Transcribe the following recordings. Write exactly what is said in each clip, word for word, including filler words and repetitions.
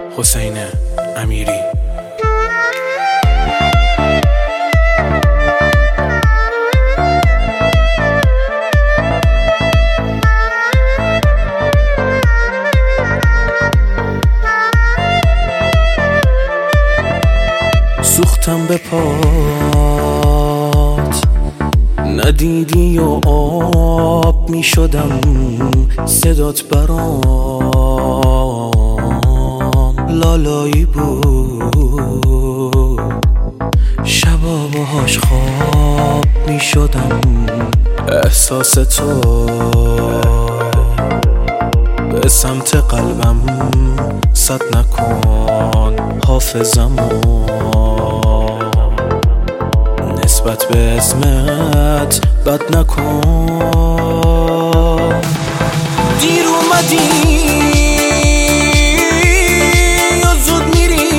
حسین امیری. سوختم به پات، ندیدی و آب می شدم صدات برام لالایی بود، شبا باهاش خواب می شدم. احساس تو به سمت قلبم صد نکن، حافظمو نسبت به اسمت بد نکن. دیر اومدی یا زود میری،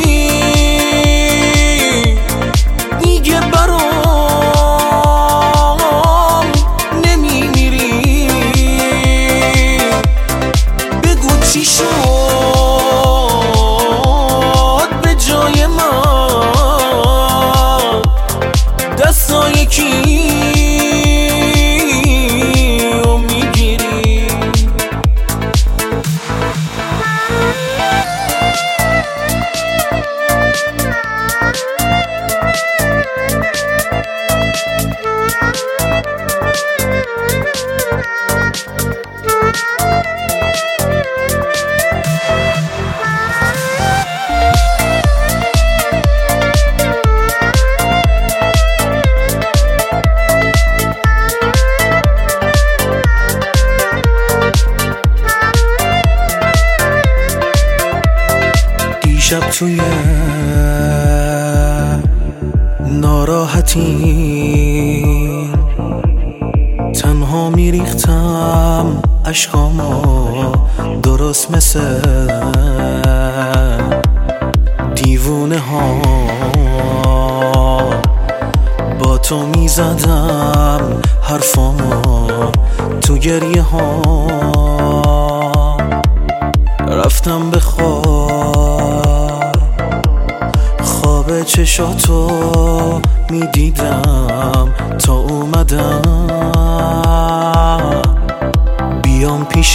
دیگه برام نمیمیری. بگو چی شد به جای من، دستای کی رو میگیری. شب توی ناراحتی تنها میریختم عشقامو، درست مثل دیوونه ها با تو میزدم حرفامو تو گریه ها. رفتم به خواب، خواب چشاتو میدیدم تا اومدم بیام پیشت.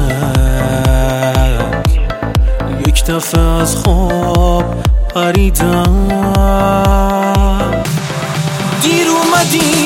یک دفعه از خواب پریدم، دیر اومدی